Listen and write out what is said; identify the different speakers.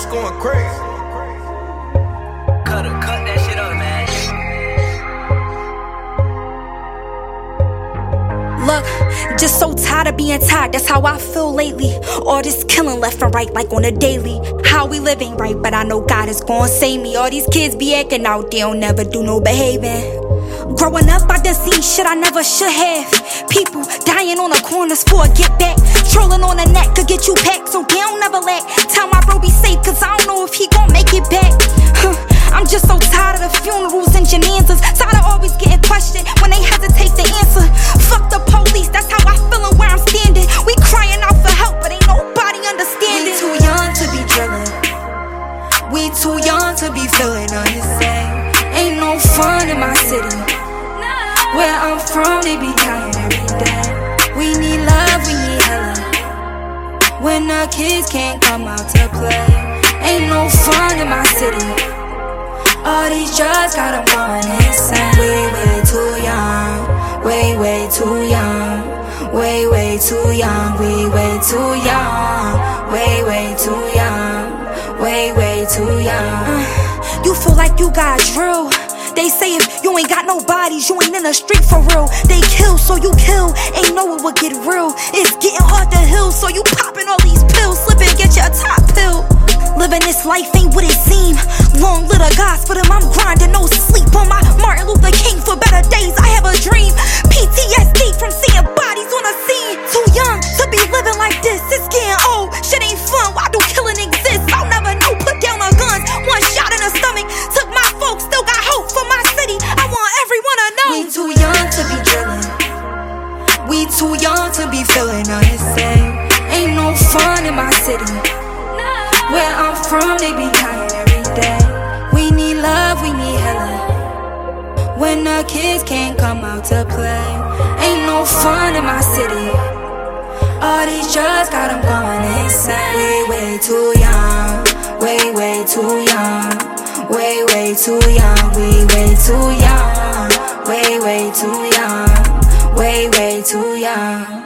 Speaker 1: going crazy.
Speaker 2: Cut that shit up, man.
Speaker 3: Look, just so tired of being tired, that's how I feel lately. All this killing left and right like on a daily. How we living right, but I know God is gonna save me. All these kids be acting out, they don't never do no behaving. Growing up, I done seen shit I never should have. People dying on the corners for a get back. Trolling on the net could get you packed, so they don't never lack. Tell my bro be safe, cause I don't know if he gon' make it back. I'm just so tired of the funerals and shenanigans. Tired of always getting questioned when they hesitate to answer. Fuck the police, that's how I feelin' where I'm standing. We crying out for help, but ain't nobody understanding.
Speaker 4: We too young to be drilling. We too young to be feeling understand. Ain't no fun in my city. Where I'm from, they be dying every day. We need love, we need hella. When the kids can't come out to play. Ain't no fun in my city. All these drugs got them going insane. We way too young. Way too young. Way too young. We way too young. Way too young. Way too young.
Speaker 3: You feel like you got drill. They say if you ain't got no bodies, you ain't in the street for real. They kill, so you kill. Ain't know it would get real. It's getting hard to heal, so you popping all these pills. Slip and get your top pill. Living this life ain't what it seem. Long live the gospel, I'm grinding, no sleep. On my Martin Luther King for better days, I have a dream. PTSD from seeing bodies on a scene. Too young to be living like this, it's getting old. Shit ain't fun, why do killing exist? I'll never know, put down my guns. One shot in the stomach, took my folks, still got hope for my city. I want everyone to know.
Speaker 4: We too young to be drilling. We too young to be feeling understand. Ain't no fun in my city. Where I'm from, they be dying every day. We need love, we need hella. When the kids can't come out to play. Ain't no fun in my city. All these drugs got them going insane. Way too young. Way too young. Way too young. We way too young. Way too young. Way too young.